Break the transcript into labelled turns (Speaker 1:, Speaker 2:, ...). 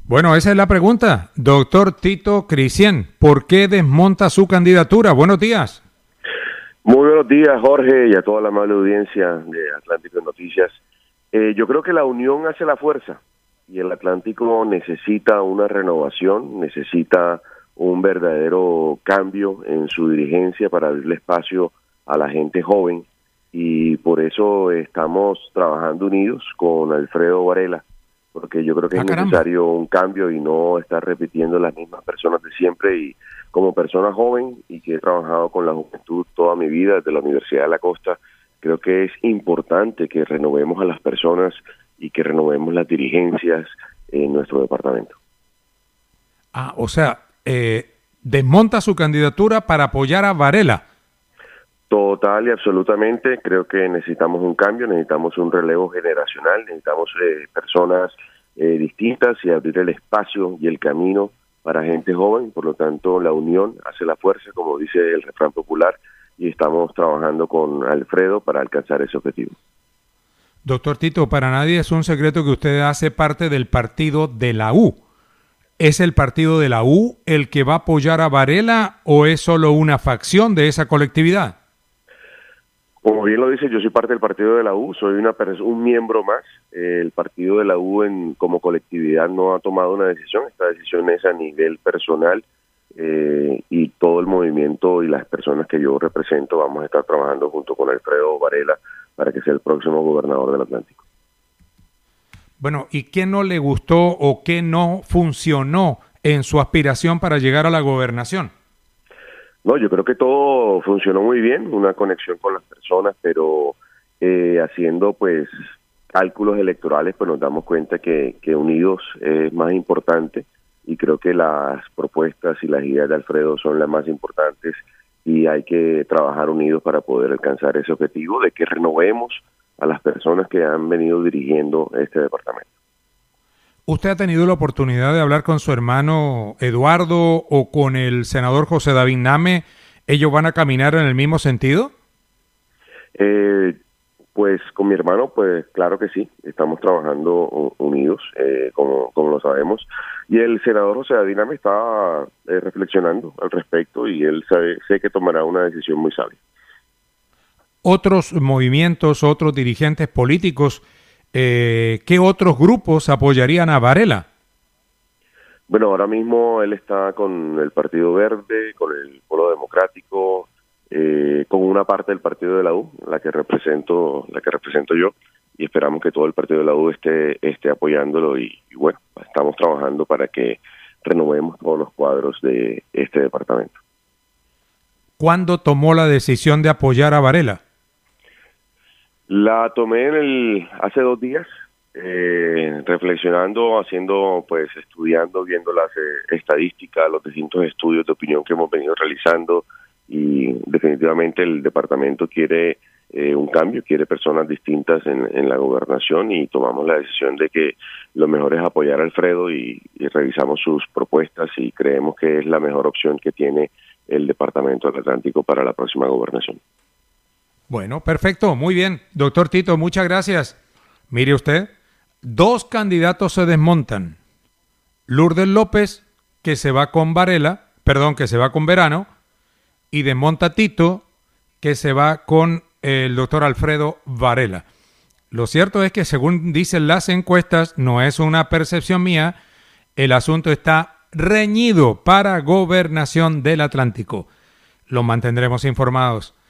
Speaker 1: Bueno, esa es la pregunta. Doctor Tito Cristian, ¿por qué desmonta su candidatura? Buenos días.
Speaker 2: Muy buenos días, Jorge, y a toda la amable audiencia de Atlántico Noticias. Yo creo que la unión hace la fuerza y el Atlántico necesita una renovación, necesita un verdadero cambio en su dirigencia para abrirle espacio a la gente joven, y por eso estamos trabajando unidos con Alfredo Varela, porque yo creo que es necesario un cambio y no estar repitiendo las mismas personas de siempre. Y como persona joven y que he trabajado con la juventud toda mi vida desde la Universidad de la Costa, creo que es importante que renovemos a las personas y que renovemos las dirigencias en nuestro departamento.
Speaker 1: O sea, desmonta su candidatura para apoyar a Varela.
Speaker 2: Total y absolutamente, creo que necesitamos un cambio, necesitamos un relevo generacional, necesitamos personas distintas y abrir el espacio y el camino para gente joven. Por lo tanto, la unión hace la fuerza, como dice el refrán popular, y estamos trabajando con Alfredo para alcanzar ese objetivo.
Speaker 1: Doctor Tito, para nadie es un secreto que usted hace parte del partido de la U. ¿Es el partido de la U el que va a apoyar a Varela o es solo una facción de esa colectividad?
Speaker 2: Como bien lo dice, yo soy parte del partido de la U, soy un miembro más. El partido de la U como colectividad no ha tomado una decisión, esta decisión es a nivel personal, y todo el movimiento y las personas que yo represento vamos a estar trabajando junto con Alfredo Varela para que sea el próximo gobernador del Atlántico.
Speaker 1: Bueno, ¿y qué no le gustó o qué no funcionó en su aspiración para llegar a la gobernación?
Speaker 2: No, yo creo que todo funcionó muy bien, una conexión con las personas, pero haciendo pues cálculos electorales, pues nos damos cuenta que unidos es más importante, y creo que las propuestas y las ideas de Alfredo son las más importantes y hay que trabajar unidos para poder alcanzar ese objetivo de que renovemos a las personas que han venido dirigiendo este departamento.
Speaker 1: ¿Usted ha tenido la oportunidad de hablar con su hermano Eduardo o con el senador José David Name? ¿Ellos van a caminar en el mismo sentido?
Speaker 2: Pues con mi hermano, pues claro que sí, estamos trabajando unidos, como lo sabemos, y el senador José David Name está reflexionando al respecto y él sé que tomará una decisión muy sabia.
Speaker 1: Otros movimientos, otros dirigentes políticos, ¿qué otros grupos apoyarían a Varela?
Speaker 2: Bueno, ahora mismo él está con el Partido Verde, con el Polo Democrático, con una parte del partido de la U, la que represento yo, y esperamos que todo el partido de la U esté apoyándolo y bueno, estamos trabajando para que renovemos todos los cuadros de este departamento.
Speaker 1: ¿Cuándo tomó la decisión de apoyar a Varela?
Speaker 2: La tomé hace 2 días, reflexionando, estudiando, viendo las estadísticas, los distintos estudios de opinión que hemos venido realizando, y definitivamente el departamento quiere un cambio, quiere personas distintas en la gobernación, y tomamos la decisión de que lo mejor es apoyar a Alfredo y revisamos sus propuestas y creemos que es la mejor opción que tiene el departamento del Atlántico para la próxima gobernación.
Speaker 1: Bueno, perfecto, muy bien. Doctor Tito, muchas gracias. Mire usted, 2 candidatos se desmontan. Lourdes López, que se va con Verano, y desmonta Tito, que se va con el doctor Alfredo Varela. Lo cierto es que, según dicen las encuestas, no es una percepción mía, el asunto está reñido para gobernación del Atlántico. Lo mantendremos informados.